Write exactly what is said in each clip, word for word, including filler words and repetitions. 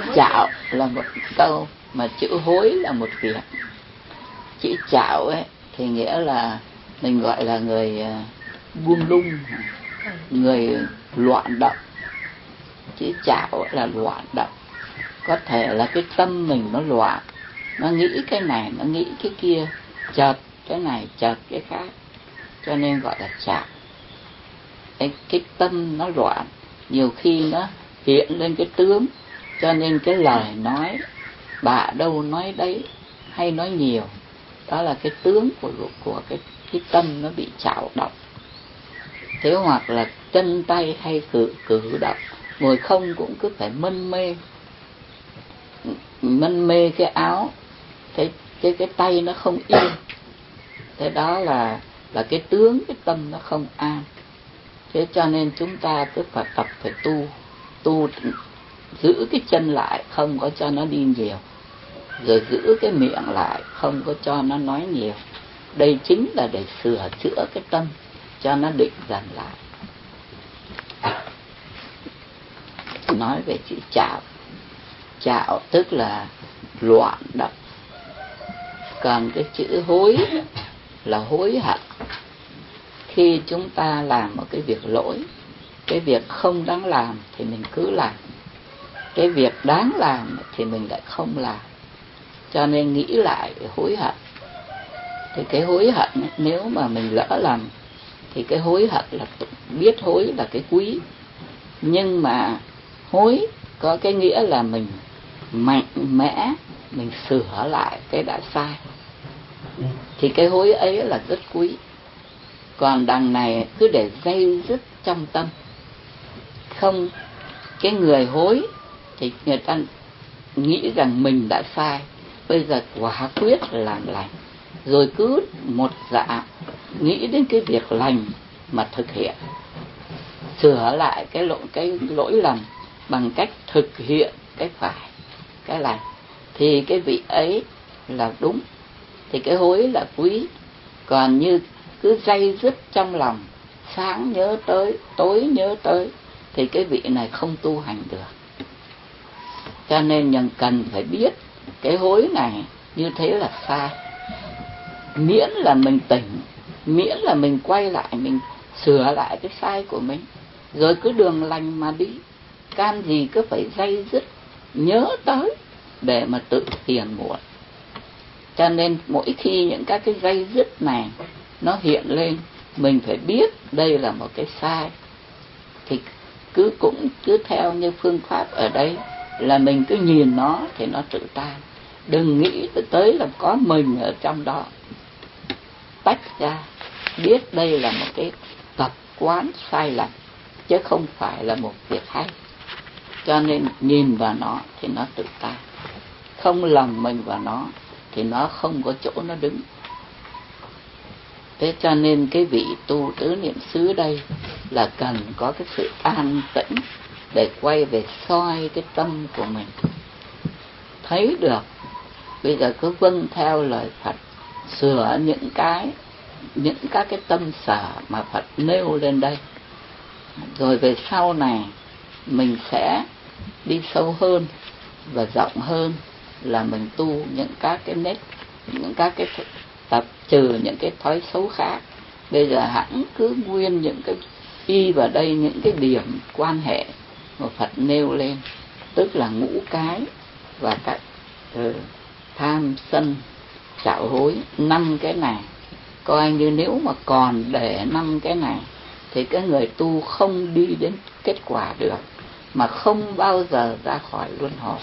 chạo là một câu, mà chữ hối là một việc. Chữ chạo ấy thì nghĩa là mình gọi là người buông lung, người loạn động. Chữ chạo là loạn động. Có thể là cái tâm mình nó loạn, nó nghĩ cái này, nó nghĩ cái kia, chợt cái này, chợt cái khác, cho nên gọi là chạo. Cái, cái tâm nó loạn, nhiều khi nó hiện lên cái tướng, cho nên cái lời nói bạ đâu nói đấy, hay nói nhiều, đó là cái tướng của của cái cái tâm nó bị chảo động. Thế hoặc là chân tay hay cử cử động, ngồi không cũng cứ phải mân mê, mân mê cái áo, cái cái cái tay nó không yên. Thế đó là là cái tướng, cái tâm nó không an. Thế cho nên chúng ta cứ phải tập, phải tu, tu giữ cái chân lại, không có cho nó đi nhiều, rồi giữ cái miệng lại, không có cho nó nói nhiều. Đây chính là để sửa chữa cái tâm, cho nó định dần lại. Nói về chữ chạo, chạo tức là loạn động. Còn cái chữ hối là hối hận. Khi chúng ta làm một cái việc lỗi, cái việc không đáng làm thì mình cứ làm, cái việc đáng làm thì mình lại không làm, cho nên nghĩ lại hối hận. Thì cái hối hận ấy, nếu mà mình lỡ làm thì cái hối hận là biết hối là cái quý. Nhưng mà hối có cái nghĩa là mình mạnh mẽ, mình sửa lại cái đã sai, thì cái hối ấy là rất quý. Còn đằng này cứ để dây dứt trong tâm, không, cái người hối thì người ta nghĩ rằng mình đã sai, bây giờ quả quyết làm lành, rồi cứ một dạ nghĩ đến cái việc lành mà thực hiện, sửa lại cái lỗi, cái lỗi lầm bằng cách thực hiện cái phải, cái lành, thì cái vị ấy là đúng, thì cái hối là quý. Còn như cứ day dứt trong lòng, sáng nhớ tới, tối nhớ tới, thì cái vị này không tu hành được. Cho nên nhận cần phải biết cái hối này như thế là sai. Miễn là mình tỉnh, miễn là mình quay lại, mình sửa lại cái sai của mình, rồi cứ đường lành mà đi. Can gì cứ phải day dứt nhớ tới để mà tự phiền muộn. Cho nên mỗi khi những các cái day dứt này nó hiện lên, mình phải biết đây là một cái sai, thì cứ cũng cứ theo như phương pháp ở đây là mình cứ nhìn nó thì nó tự tan. Đừng nghĩ tới là có mình ở trong đó, tách ra, biết đây là một cái tập quán sai lầm, chứ không phải là một việc hay. Cho nên nhìn vào nó thì nó tự tan, không lầm mình vào nó thì nó không có chỗ nó đứng. Thế cho nên cái vị tu tứ niệm xứ đây là cần có cái sự an tĩnh để quay về soi cái tâm của mình, thấy được. Bây giờ cứ vâng theo lời Phật, sửa những cái những các cái tâm sở mà Phật nêu lên đây, rồi về sau này mình sẽ đi sâu hơn và rộng hơn, là mình tu những các cái nét, những các cái tập trừ những cái thói xấu khác. Bây giờ hẳn cứ nguyên những cái y vào đây, những cái điểm quan hệ mà Phật nêu lên, tức là ngũ cái và các uh, tham sân xạo hối, năm cái này. Coi như nếu mà còn để năm cái này thì cái người tu không đi đến kết quả được, mà không bao giờ ra khỏi luân hồi.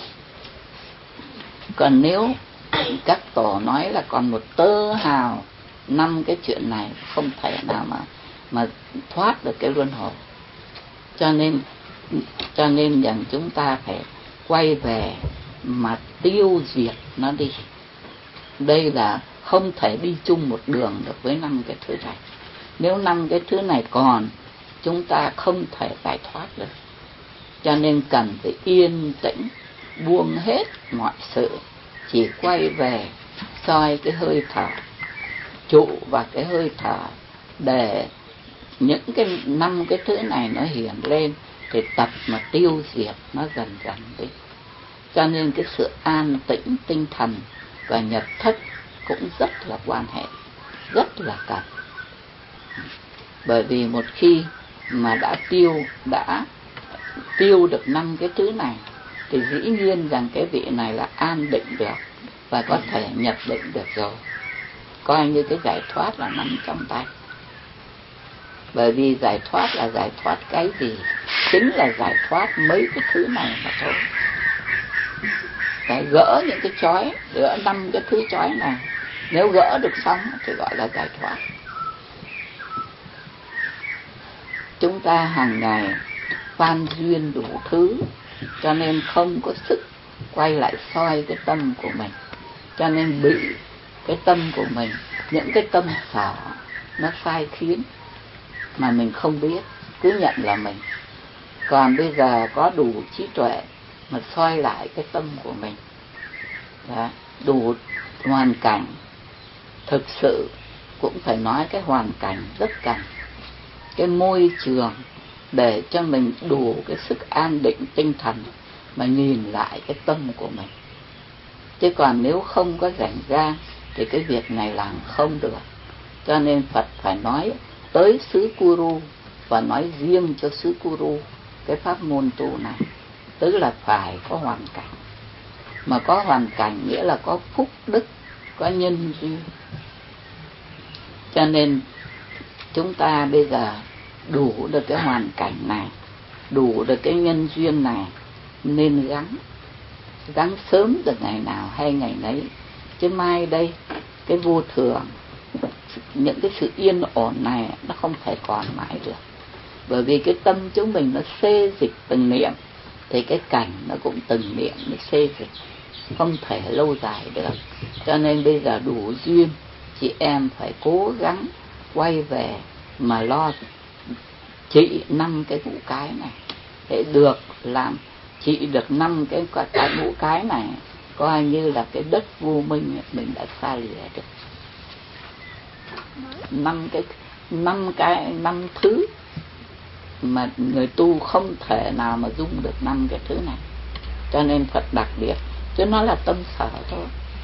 Còn nếu các tổ nói là còn một tơ hào năm cái chuyện này, không thể nào mà mà thoát được cái luân hồi. Cho nên cho nên rằng chúng ta phải quay về mà tiêu diệt nó đi. Đây là không thể đi chung một đường được với năm cái thứ này. Nếu năm cái thứ này còn, chúng ta không thể giải thoát được. Cho nên cần phải yên tĩnh, buông hết mọi sự, chỉ quay về soi cái hơi thở, trụ vào cái hơi thở, để những cái năm cái thứ này nó hiện lên thì tập mà tiêu diệt nó dần dần đi. Cho nên cái sự an tĩnh tinh thần và nhập thất cũng rất là quan hệ, rất là cần. Bởi vì một khi mà đã tiêu đã tiêu được năm cái thứ này thì dĩ nhiên rằng cái vị này là an định được và có thể nhập định được rồi, coi như cái giải thoát là nằm trong tay. Bởi vì giải thoát là giải thoát cái gì? Chính là giải thoát mấy cái thứ này mà thôi. Để gỡ những cái trói, gỡ năm cái thứ trói này, nếu gỡ được xong thì gọi là giải thoát. Chúng ta hàng ngày phan duyên đủ thứ, cho nên không có sức quay lại soi cái tâm của mình, cho nên bị cái tâm của mình, những cái tâm sở nó sai khiến mà mình không biết, cứ nhận là mình. Còn bây giờ có đủ trí tuệ mà soi lại cái tâm của mình. Đó, đủ hoàn cảnh. Thực sự cũng phải nói cái hoàn cảnh rất cần, cái môi trường để cho mình đủ cái sức an định tinh thần mà nhìn lại cái tâm của mình. Chứ còn nếu không có rảnh ra thì cái việc này làm không được. Cho nên Phật phải nói tới xứ Kuru và nói riêng cho xứ Kuru cái pháp môn tu này, tức là phải có hoàn cảnh. Mà có hoàn cảnh nghĩa là có phúc đức, có nhân duyên. Cho nên chúng ta bây giờ đủ được cái hoàn cảnh này, đủ được cái nhân duyên này, nên gắng gắng sớm được ngày nào hay ngày nấy. Chứ mai đây cái vô thường, những cái sự yên ổn này nó không thể còn mãi được. Bởi vì cái tâm chúng mình nó xê dịch từng niệm thì cái cảnh nó cũng từng niệm nó xê dịch, không thể lâu dài được. Cho nên bây giờ đủ duyên, chị em phải cố gắng quay về mà lo trị năm cái ngũ cái này để được làm trị được năm cái cái ngũ cái này, coi như là cái đất vô minh mình đã xa lìa được. Năm cái năm cái năm thứ mà người tu không thể nào mà dung được năm cái thứ này. Cho nên Phật đặc biệt, chứ nó là tâm sở thôi.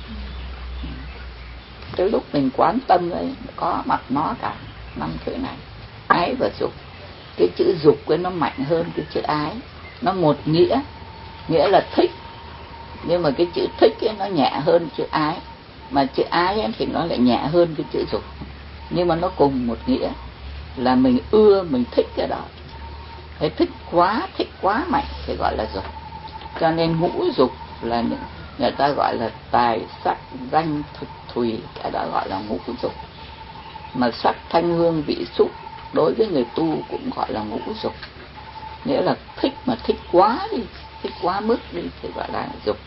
Tới lúc mình quán tâm ấy, có mặt nó cả năm thứ này, ái và dục. Cái chữ dục ấy nó mạnh hơn cái chữ ái, nó một nghĩa, nghĩa là thích. Nhưng mà cái chữ thích ấy nó nhẹ hơn chữ ái, mà chữ ái ấy thì nó lại nhẹ hơn cái chữ dục. Nhưng mà nó cùng một nghĩa là mình ưa, mình thích cái đó. Cái thích quá, thích quá mạnh thì gọi là dục. Cho nên ngũ dục là những người ta gọi là tài sắc danh thực thùy, cái đó gọi là ngũ dục. Mà sắc thanh hương vị xúc đối với người tu cũng gọi là ngũ dục, nghĩa là thích mà thích quá đi, thích quá mức đi thì gọi là dục.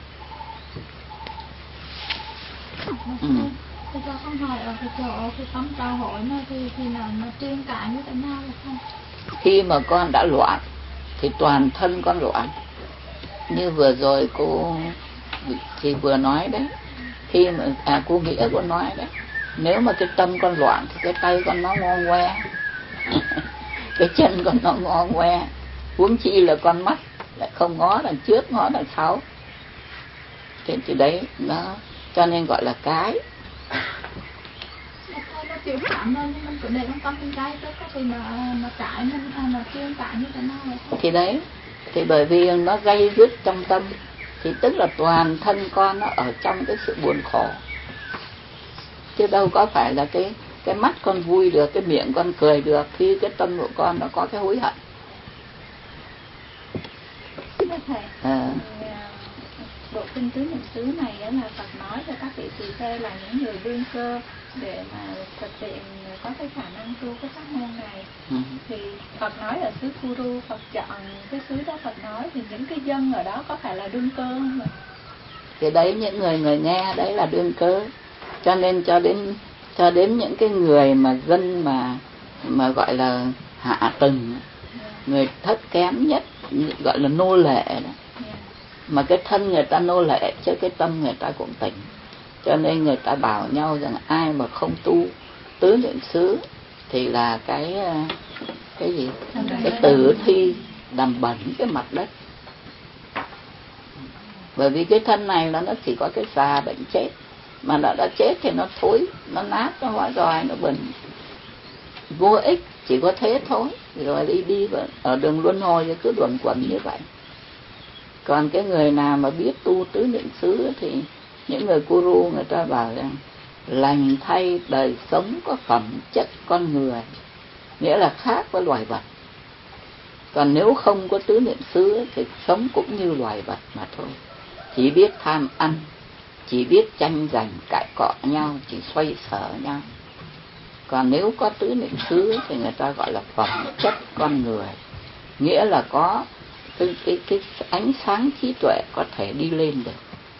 Ừ. Thì cho con hỏi ở cái chỗ cái tâm xã hội này thì thì là nó truyền cả như thế nào vậy không? Khi mà con đã loạn thì toàn thân con loạn. Như vừa rồi cô thì vừa nói đấy, khi mà à cô Nghĩa cô nói đấy, nếu mà cái tâm con loạn thì cái tay con nó ngo ngoe, cái chân con nó ngo ngoe, huống chi là con mắt lại không ngó đằng trước ngó đằng sau. Thế thì đấy nó cho nên gọi là cái. Nó chịu cảm thôi, nhưng mình cứ để trong tâm bên trái tức thì nó nó trái mình à, nó chuyên cả như thế nào vậy không? Thì đấy, thì bởi vì nó gây dứt trong tâm, thì tức là toàn thân con nó ở trong cái sự buồn khổ, chứ đâu có phải là cái cái mắt con vui được, cái miệng con cười được khi cái tâm của con nó có cái hối hận. À. Bộ kinh tứ niệm xứ này là Phật nói cho các vị tỳ kheo là những người đương cơ để mà thực hiện có cái khả năng tu cái pháp môn này. Ừ. Thì Phật nói ở xứ Kuru, Phật chọn cái xứ đó Phật nói thì những cái dân ở đó có phải là đương cơ không ạ? Thì đấy, những người người nghe đấy là đương cơ. Cho nên cho đến cho đến những cái người mà dân mà mà gọi là hạ tầng, yeah. Người thấp kém nhất gọi là nô lệ đó. Yeah. Mà cái thân người ta nô lệ chứ cái tâm người ta cũng tỉnh. Cho nên người ta bảo nhau rằng ai mà không tu tứ niệm xứ thì là cái cái gì cái tử thi làm bẩn cái mặt đất. Bởi vì cái thân này là nó chỉ có cái già bệnh chết, mà nó đã chết thì nó thối, nó nát, nó hóa roi, nó bẩn, vô ích, chỉ có thế thôi. Rồi đi đi ở đường luân hồi thì cứ luẩn quẩn như vậy. Còn cái người nào mà biết tu tứ niệm xứ thì những người guru người ta bảo rằng lành thay đời sống có phẩm chất con người, nghĩa là khác với loài vật. Còn nếu không có tứ niệm xứ thì sống cũng như loài vật mà thôi, chỉ biết tham ăn, chỉ biết tranh giành cãi cọ nhau, chỉ xoay sở nhau. Còn nếu có tứ niệm xứ thì người ta gọi là phẩm chất con người, nghĩa là có cái, cái, cái ánh sáng trí tuệ có thể đi lên được.